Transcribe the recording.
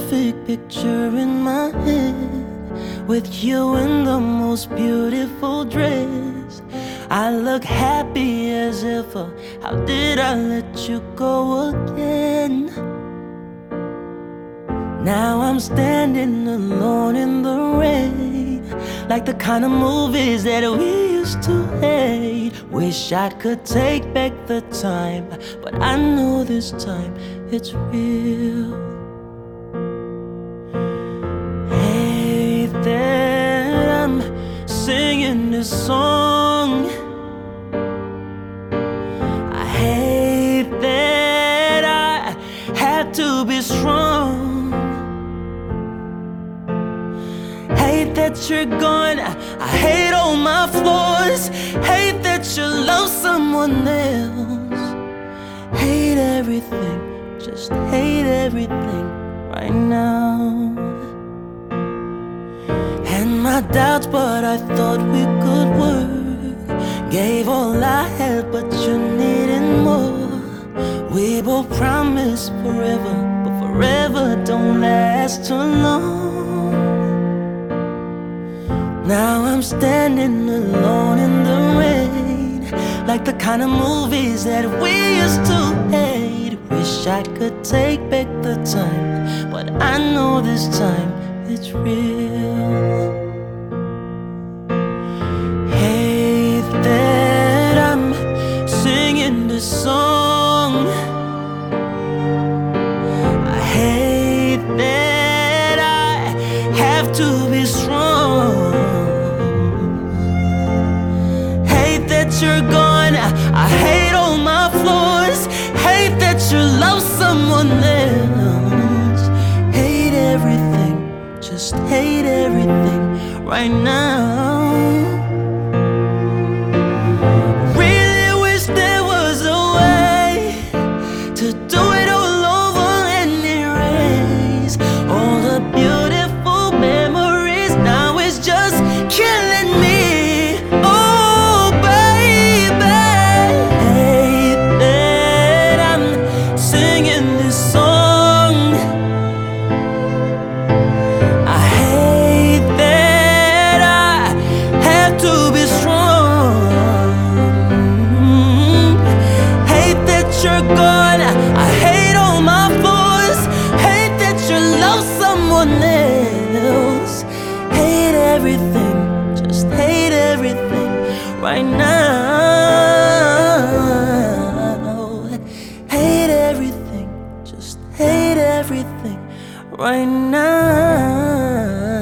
perfect picture in my head, with you in the most beautiful dress. I look happy as ever. How did I let you go again? Now I'm standing alone in the rain, like the kind of movies that we used to hate. Wish I could take back the time, but I know this time it's real. Hate that I'm singing this song. I hate that I had to be strong. Hate that you're gone, I hate all my flaws. Hate that you love someone else. Hate everything, just hate everything right now. And my doubts, but I thought we could work. Gave all I had, but you needed more. We both promised forever, but forever don't last too long. Now I'm standing alone in the rain, like the kind of movies that we used to hate. Wish I could take back the time, but I know this time it's real. Hate that I'm singing this song. I hate that I have to be strong. You're gone, I hate all my flaws. Hate that you love someone else. Hate everything, just hate everything right now. Really wish there was a way to do it all over and erase all the beautiful memories. Now it's just killing me. Right now, hate everything, just hate everything right now.